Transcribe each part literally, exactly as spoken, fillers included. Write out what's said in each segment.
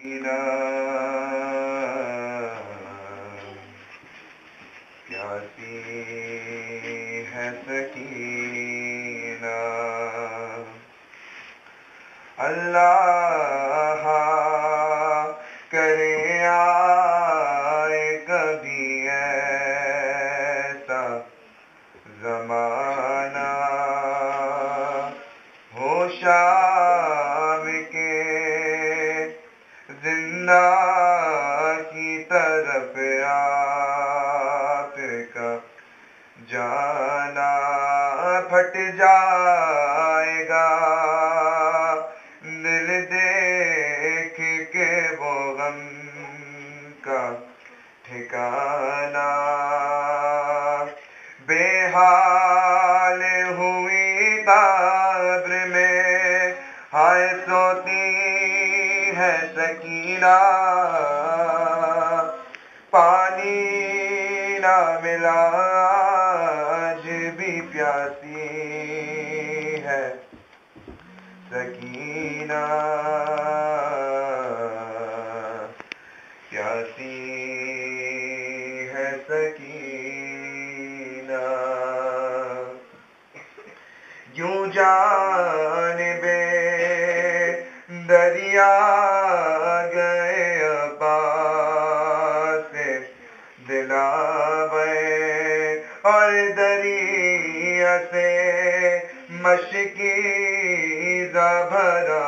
प्यासी है सकीना। अल्लाह करे आए कभी ऐसा ज़माना, हो शाम के जिंदा की तरफ आपका जाना फट जाएगा। दिल देख के वो गम का ठिकाना, बेहाल हुई कब्र में हाय सोती है सकीना। पानी ना मिला आज भी प्यासी है सकीना। प्यासी है सकीना। यूं जानिबे दरिया गए अब्बास से दिलावे, और दरिया से मशकीज़ा भरा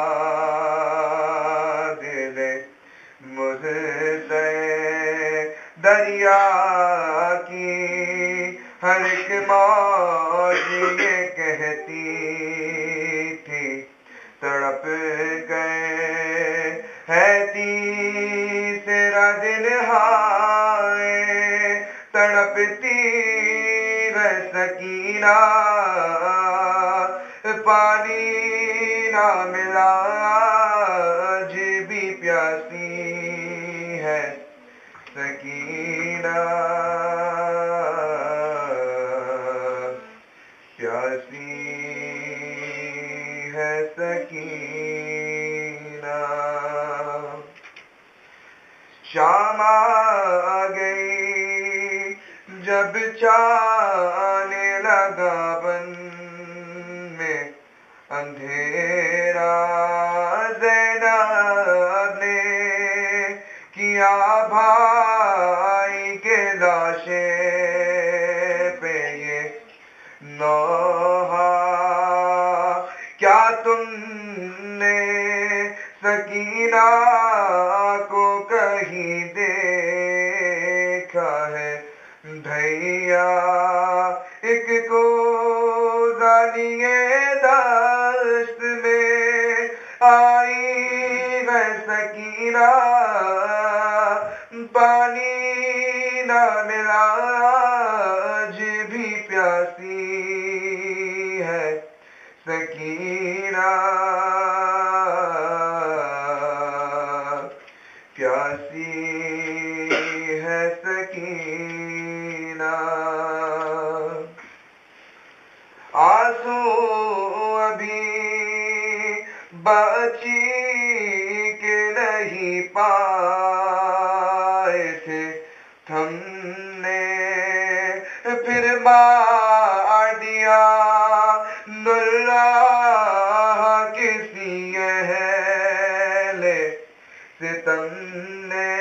दिल मुझसे दरिया की हर एक मौज ये कहती थी तड़प गए है तीसरा दिन हाय तड़पती है सकीना। पानी ना मिला आज भी प्यासी है सकीना। प्यासी है सकीना। शाम आ गई जब चाने लगा बन में अंधेरा, ज़ैनब ने किया भाई के लाशे पे ये नौहा। क्या तुमने सकीना को कहीं देखा है भैया? एक को जानिए दस्त में आई है सकीना। पानी ना मिला आज भी प्यासी है सकीना। प्यासी है सकीना। आंसू अभी बची के नहीं पाए थे हमने, फिर मार दिया नुल्लाह किसी अहले सितम ने।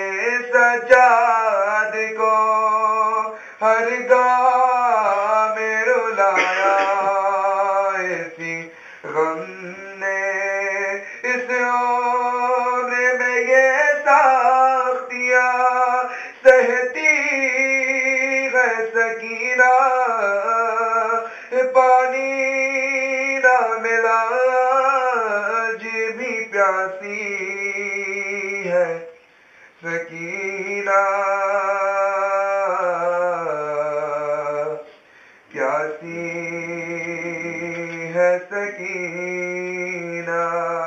सजाद को हर गाँव में रुलाया इसी गम ने। इस उम्र में ये साख्तियाँ सहती है सकीना। पानी ना मिला आज भी प्यासी है सकीना। प्यासी है सकीना।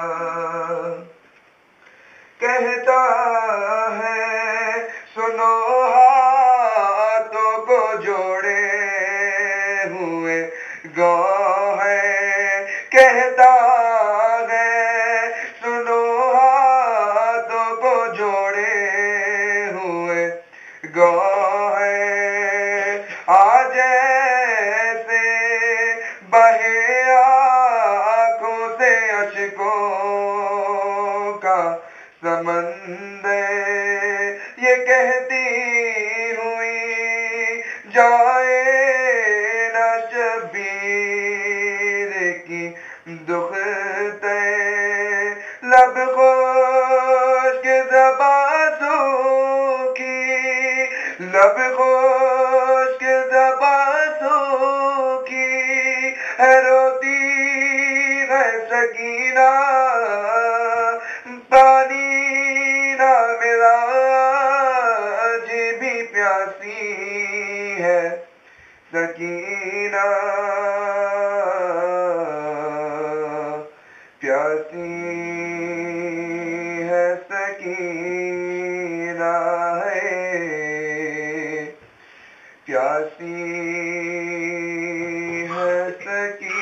कहता है सुनो हाथों को जोड़े हुए गो है। कहता है सुनो का समंदर ये कहती हुई जाए न शबीर की दुख ते लब खुश्क ज़बां सूखी लब खुश्क ज़बां सूखी है रोती है सकीना पानी ना मिला जी भी प्यासी है सकीना प्यासी है सकीना है प्यासी है सकीना।